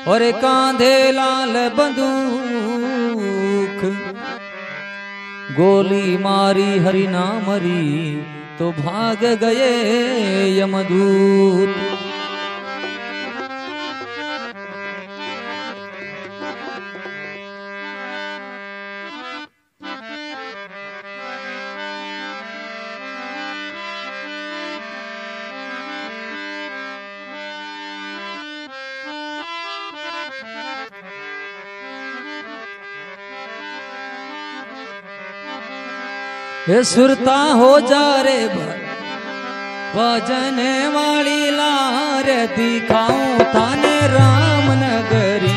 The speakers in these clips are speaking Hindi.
और कांधे लाल बंदूक, गोली मारी हरि ना मरी तो भाग गए यमदूत। हे सुरता हो जा रे भजन वाली लार, दिखाऊं थाने राम नगरी।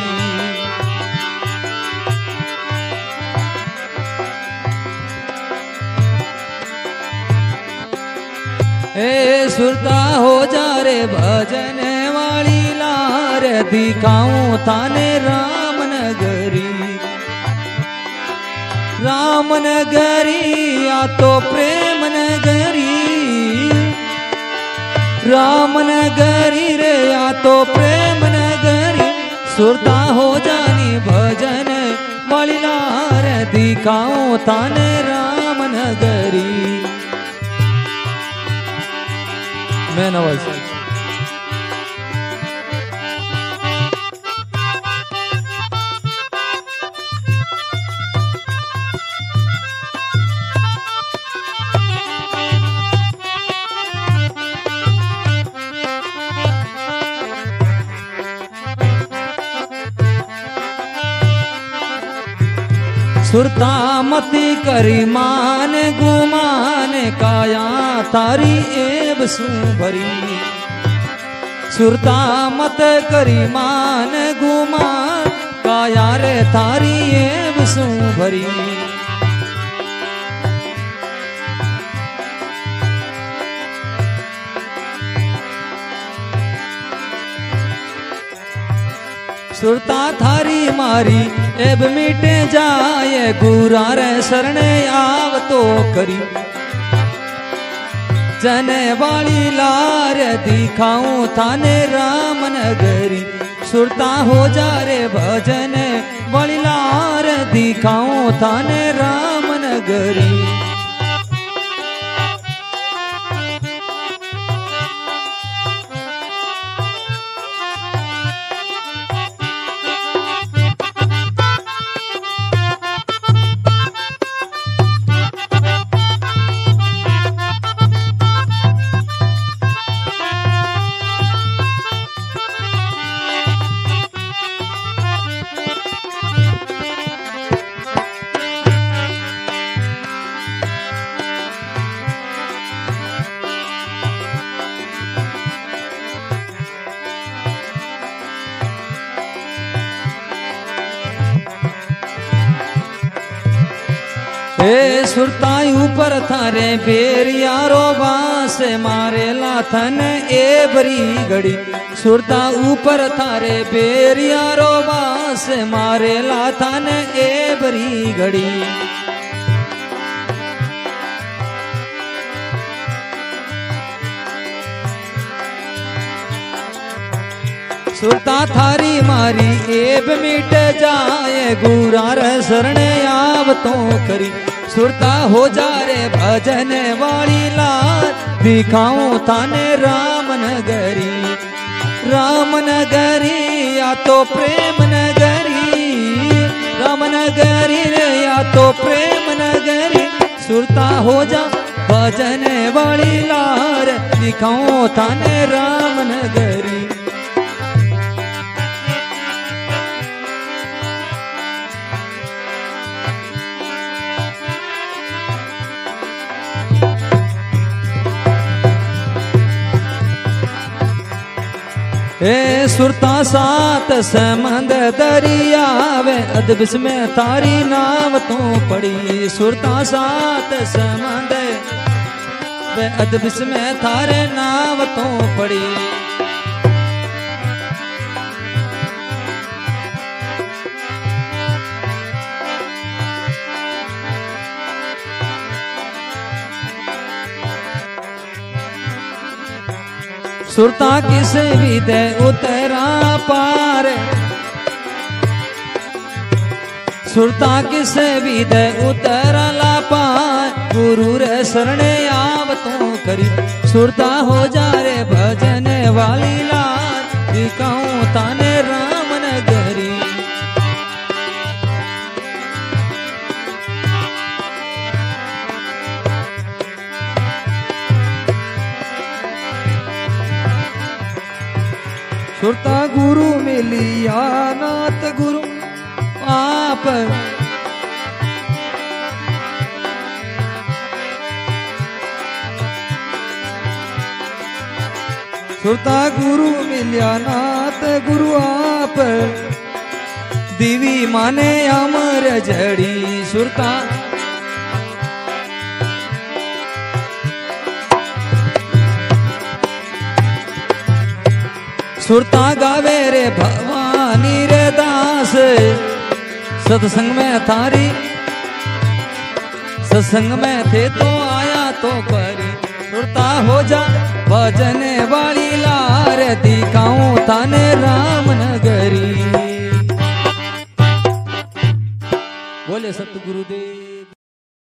हे सुरता हो जा रे भजन वाली लार, दिखाऊं थाने राम नगरी। राम नगरी या तो प्रेम नगरी, राम नगरी रे या तो प्रेम नगरी। सुरता हो जानी भजन वाली लार, दिखाऊं थाने राम नगरी। मैं नवाज सुरता मती करी मान गुमान, काया थारी एब सू भरी। सुरता मत करी मान गुमान, काया रे थारी एब सू भरी। सुरता थारी मारी एब मिटे जाए, गुरार शरणे आव तो करी। जने वाली लार, दिखाऊं थाने राम नगरी। सुरता हो जा रे भजन वाली लार, दिखाऊं थाने राम नगरी। हे सुरताई ऊपर थारे बेर यारो बास, मारे लाथन ए बरी घड़ी। सुरता ऊपर थारे बेर यारो बास, मारे लाथन ए बरी घड़ी। सुरता थारी मारी एब मिट जाए, गुरार शरणे आव तो करी। सुरता हो जा रे भजन वाली लार, दिखाऊं थाने राम नगरी। राम नगरी या तो प्रेम नगरी, राम नगरी रे या तो प्रेम नगरी। सुरता हो जा भजन वाली लार, दिखाऊं थाने राम नगरी। हे सुरता सात समंद दरिया, वे अदबिस में थारी नाव तो पड़ी। सुरता सात समंद वे अदबिस में थारे नाव तो पड़ी। सुरता किसे भी दे उतरा पार, सुरता किसे विद उतरला पाए गुरु रे शरणे आव तो करी सुरता हो जा रे भजन वाली लाल दिखाऊं ताने राम नगरी सुरता गुरु मिलिया नाथ गुरु आप सुरता गुरु मिलिया नाथ गुरु आप दिवी माने अमर जड़ी सुरता सुरता गावे रे भवानी रे दास सत्संग में थारी सत्संग में थे तो आया तो करी सुरता हो जा भजने वाली लार दिखाऊं थाने राम न